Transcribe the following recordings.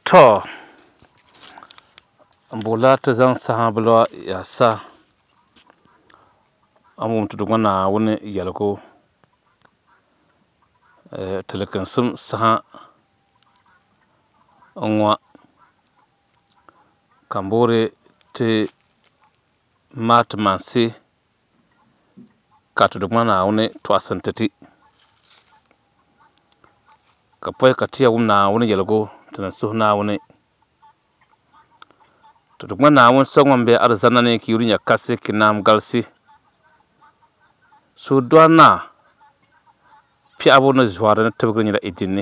To bola ta zan saha bulwa ya sa amun tu dugwana wani yalgo telekan sum saha onwa kambore te mat mansi ka tu dugwana wani to asantati ka poy ka tiya wumna wani yalgo tana suhna wani to dugwana wani songombe arzana ne ki yurinya kase kinam galsi so dwana pi abu na zuwara na tabgin da idinne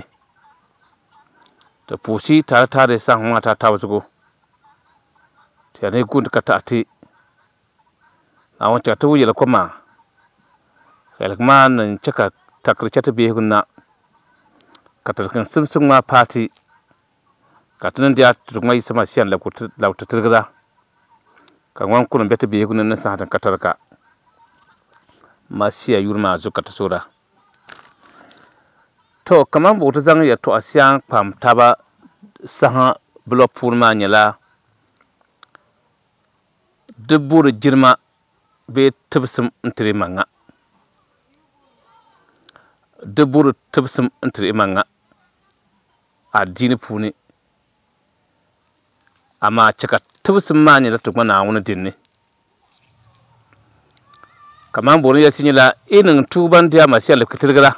ta pusi tare tare san huma ta tawzugo ta ne gun ka ta'ati a wanta ta wuyela kuma kalma nan cika takricata ta be gunna ka tarkan sumsum ma party ka tunan dia tugmai sama siyan la ta tirgida kan wan kun beta be gunna sa hatan katarka masiya yurma zuka ta sura to kaman bo ta zang ya to asiyan pam taba saha blok purma nyala dubbur jirma be tibsum ntire manga dubbur tibsum ntire manga adini puni amma cika tibsum ma nyala to mana wani dinne kaman bo ya sinyala inin tuban dia masiya lakatirgara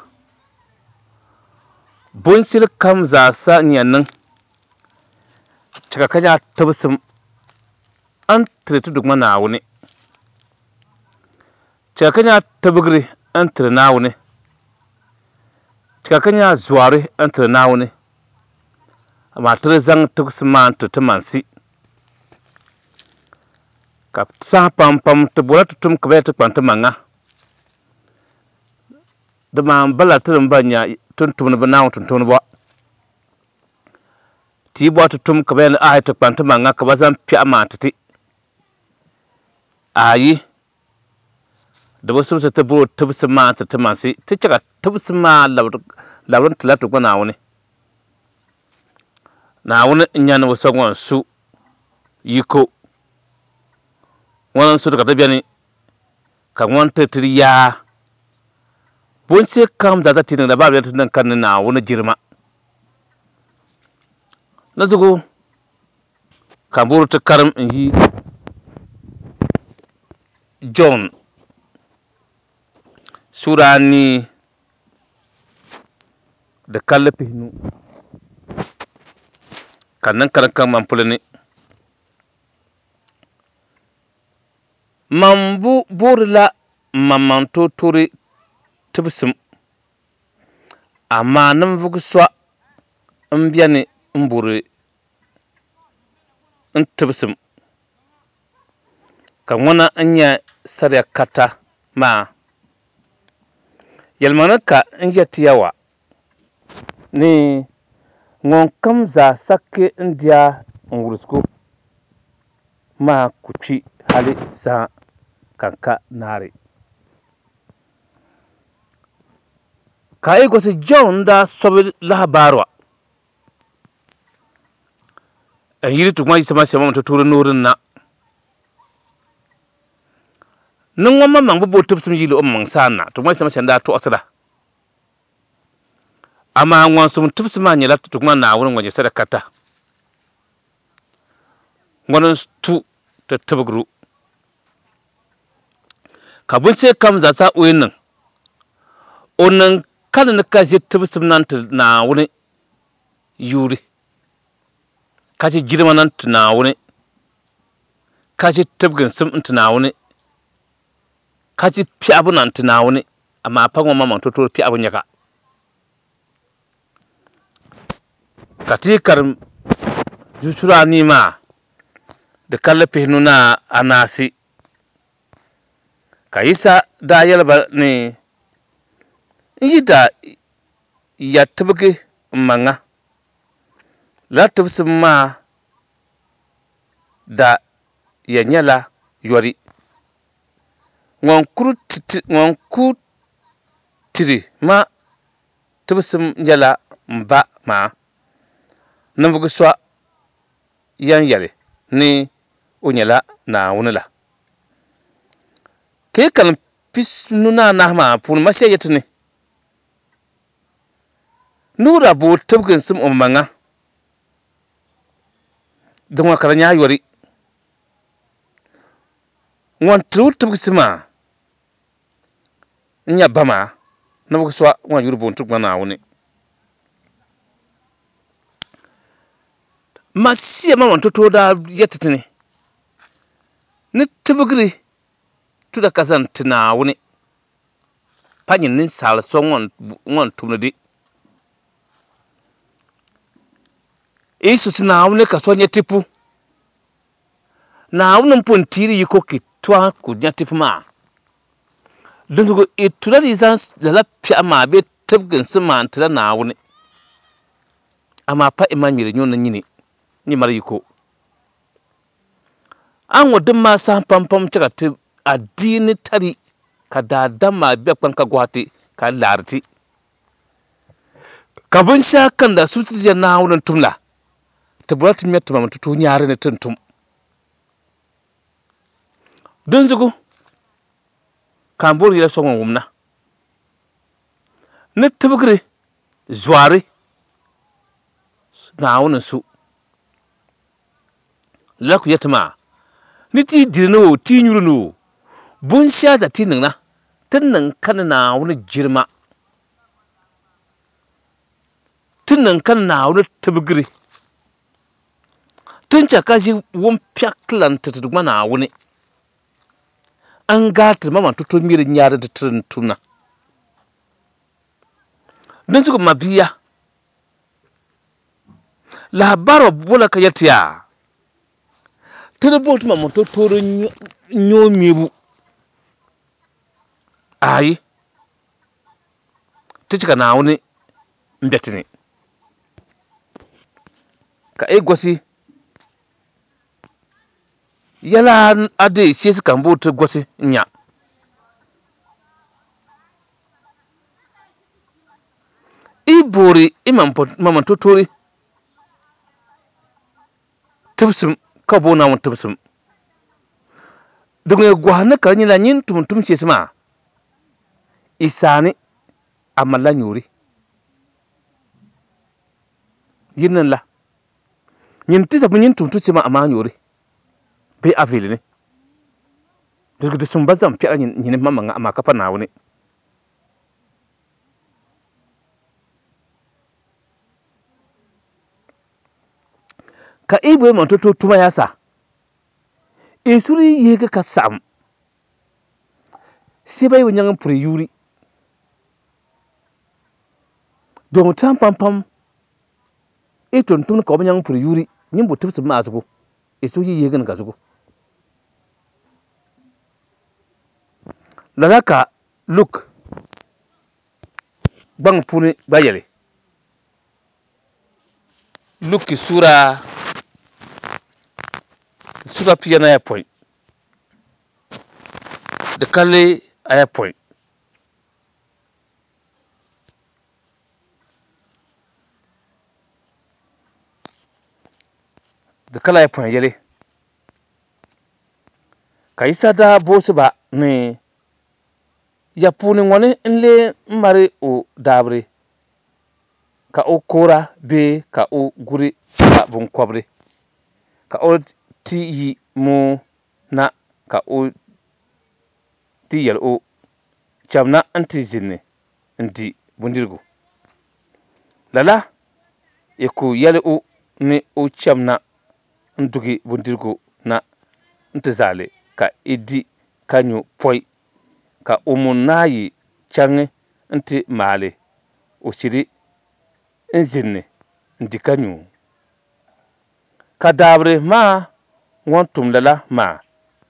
bunsil kam za sa nyannan cika kanya tibsum an tire dugma na wuni cika kanya tabgri an tire na wuni cika kanya zuwari an tire na wuni amma tire zang tibsum ma an tire mansi ka sa pam pam to bola tutum ka beta kwanta manga da man bala tire banya tuntum na nawo tuntum ba ti bo tutum ka bena a ta kwanta manga ka bazan pi amantati ayi da wasu su ta buru tibsum ma ta mansi ta cika tibsum ma lawrun tilatu ko na wuni nyana wasu gwan su yiko wannan su daga tabiani kan wanta tiriya bun sai kam da ta tin da babu ta nan kan na wani jirma na zugo kan buru ta karam yi John surani da kallafi hinu kannan kan manfulani mambu burla mamanto turi tibsum amma nan vugswa mbiyani mburi tibsum kan wana anya sarya kata ma yalmanaka anya tiyawa ni ngon kam za sakke india ngurusku ma kuci hali sa kanka nare kai gosi John da sobi labarwa yiri tuma sama sama to turu nurin na nun wamma man bubo tubsum yilo man sana tuma sama sanda to asada amma ngon sum tubsum ma nyala tuma na wurin waje sadakata ngonon tu ta tabgru kabun sai kam za sa uyin onan kada na kaje tibsum nan na wuni yuri kaje girma nan na wuni kaje tabgin sum na wuni kaje fi abu nan na wuni amma fa ngoma man to fi abu nyaka katikar jusura ni ma da kallafe nuna anasi kayisa da yalba ne yida ya tibgi manga la tibsum ma da yanyala yori ngon ku tiri ma tibsum yala mba ma nan vugswa yan yale ni o nyala na wonala ke kan pis nuna na ma pun ma se yetni nura bo tubgin sum ummanga dungwa karanya yori ngwan tru tubgisima nya bama nabu swa ngwan yuru bon tubgana na woni masiya ma wan to da yetitini ni tubgri tuda kazan tina woni panyin nin sal so ngwan tumnidi isu tina woni ka so nyetipu na woni pun tiri yiko ki twa ku nyetipu ma dundugo itula di zan da la pya ma be tubgin sima tira na woni ama pa imanyire nyon nyini ni mari yiko an wadin ma san pampam cika ti addini tari ka da ma biya kwan ka gwati ka larti ka bun sha kan da su tiyan na wurin tumla ta burati miyar tuma mutu nyare ne tuntum don zugu kan bori ya songon wumna ni tubgri zwari na wurin su laku yatma ni ti dirno ti nyurno bun sha da ti ningna tunnan kan na wani girma tunnan kan na wani tubgri tun caka shi won pyaklan tutugma na wani an gatar mama tutun mirin yare da tuna don su mabiya labaro bola ka yatiya turbot mama tutorin nyomibu ayi tucika na wani mbetini ka gosi yala ade sisi kan botu gosi nya ibori mama tutori tubsum ka bona won tubsum dunga gwana ka nyina nyin tum sisi ma isani amalla nyuri yinnan la nyin tita bu nyin tum sisi ma ama nyuri be avili ne dugu sum bazam pya nyin mama ama kafa na woni ka ibo man to tuma yasa isuri yega ka sam sibai wonyan pure yuri don tan pam iton tun ko wonyan pure yuri nyimbo tibsu ma azugo isuri yega ga zugo lalaka look bang puni bayele look ki sura piyana ya point da kalle aya point da kala ya point yele kaisa da bosu ba ne ya puni wani nle mari o dabre ka o kora be ka o guri ka bun kwabre ka o ti yi mo na ka o ti yal o chamna anti zinne ndi bundirgo lala eku yale o ne o chamna ndugi bundirgo na ntizale ka idi kanyu poi ka umunayi change nti male o shiri nzinne ndi kanyu ka dabre ma wantum lala ma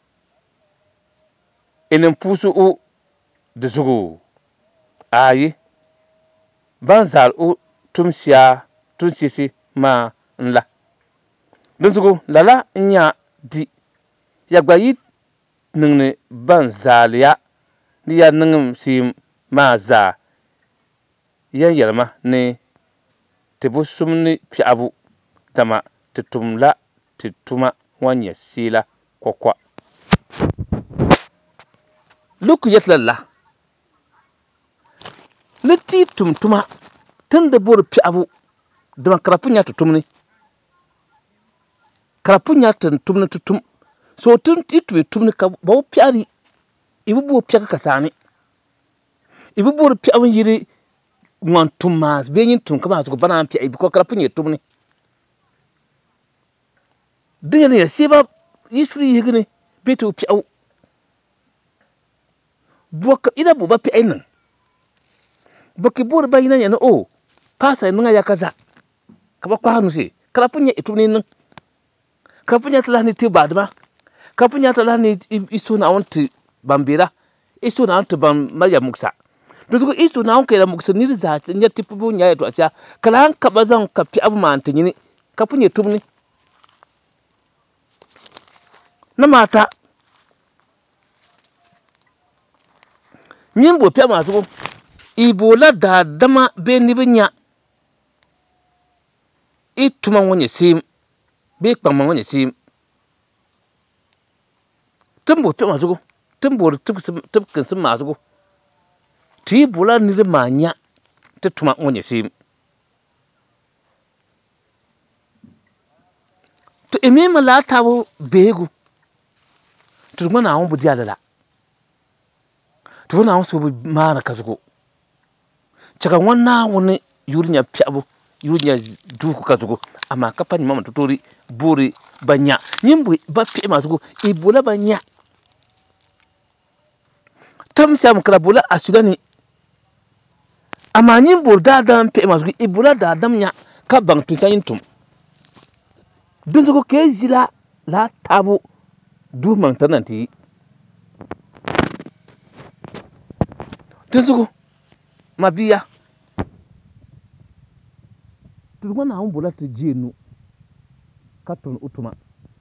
enen pusu o da zugo ayi banzal o tun sisi ma nla don zugo lala nya di yagbayi ningne banzal ya ni ya ningum sim ma za yan yelma ne tibu sumni piabu dama titumla tɩ tʋma wã yẽ sɩɩla kɔkɔa. Luk yet la la tɩ tʋm tʋma tɩn da bor piɛɣu dɩma kara pʋ yã tɩ tʋm ni. Kara pʋ yã tɩ tʋm ni tɩ tʋm. So tɩn y tʋm y tʋm ni ka ba wʋ piɛgri y bɩ boor piɛg ka saani. Y bɩ boor piɛɣu n yɩrɩ ŋwan tʋm maas bee yĩn tʋm ka maa zugu ba na n piɛg bɩ kara pʋ yẽ tʋm ni. Dẽ yẽl sɩba yɩ sũur yɩsg ni bee tɩ b piɛɣu. Bʋka ɩda bo ba piɛg niŋ. Bʋkɩ boor ba yɩna yẽ ni o paasa y niŋa yakaza ka ba kpaag nusi kara pʋ yẽ y tʋm ni niŋ. Kara pʋ yã tɩ la sã n tɩ baadema. Kara pʋ yã tɩ la sã n y so Naawuni tɩ bãmb beera. Y so Naawuni tɩ bãmb ma ya-mugsa. Tɩ zugu y so Naawuni ka ya-mugsa nir zaa tɩ yẽ tɩ pʋ yã ya tʋ a ka la sãn ka ba zaŋ ka piɛɣu maan tɩ yĩni ka pʋ yẽ tʋm ni. Na maata yĩn boor piɛɣu maa zugu y boola daadama bee nibã yã y tʋma wã yẽ seem bee kpãngba wã yẽ seem. Tɩn boor piɛɣu maa zugu tɩn boor tɩb kẽnsem maa zugu tɩ y boola nir maa yã tɩ tʋma wã yẽ seem. Tɩ y meeme la a tabʋ beegu tɩ d ŋma Naawuni bʋ-dɛɛla la. Tɩ fo Naawuni soobul maana ka zugu. Tɛka ŋwa Naawuni yʋʋr yã piɛɣu yʋʋr yã duusgu ka zugu amaa ka pa nimam tɩ toori boore ba yã. Yĩn bo ba piɛɣu maa zugu y boola ba yã. Tamsɛm kara boola asula ni. Amaa yĩn boor daadam piɛɣu maa zugu y boola daadam yã ka bãng tɩ sã yĩn tʋm. Dẽ zugu kee zila la a tabʋ duus maŋ t'a nan tɩ yi. Dẽ zugu ma bɩa tɩ d ŋwa Naawuni boola tɩ jeenu ka tʋm ni tʋma.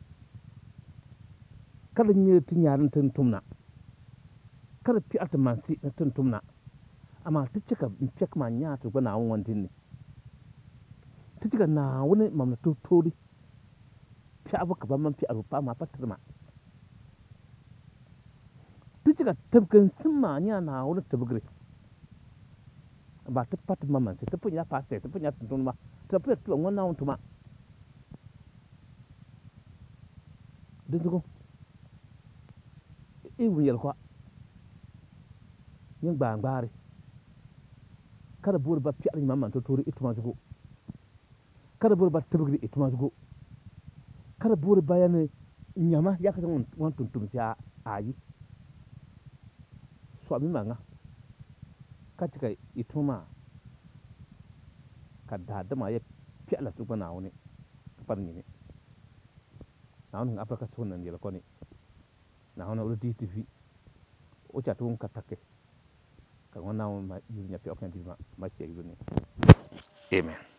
Ka d yẽ tɩ yãar ni tɩ tʋmna. Ka d piɛɣu tɩ mansɩ ni tɩ tʋmna. Amaa tɩ chɛka n pɛk maan yãa tɩ d gba Naawuni ŋwan dĩnni. Tɩ chɛka Naawuni mam na tɩ b toori piɛɣu ka bãmb man piɛɣri amaa pa tɩrma. Tɩ chɛka tɩb-kẽnsem maa yãa Naawuni tɩbgre amaa tɩ pa tɩ ma mansɩ tɩ pʋ yã paasɛt tɩ pʋ yã tʋmtʋmdbã tɩ ba pʋ yetɩ tɩ ba ŋwa Naawuni tʋma. Dẽ zugu y wʋm yɛlkɔa yẽ gbaan gbaari ka da boore ba piɛɣri yĩmã man tɩ toori y tʋma zugu. Ka da boore ba tɩbgri y tʋma zugu. Ka da boore ba yɛlme yãma yakensẽ ŋwan tʋm tʋmsɛ aayi. Soabi maŋa ka chɛka y tʋma maa ka daadamã yɛ piɛɣla tɩ b gba Naawuni ka pa d yĩni. Naawuni niŋ Afirika sʋgʋ nani yɛlkɔ ni. Naawuni na ol diis tɩ vi o chatɩ wʋn ka takɛ ka ŋwa Naawuni yʋʋr yã piɛɣu kãngã dilmã ma sɛk yʋʋr ni. Amen.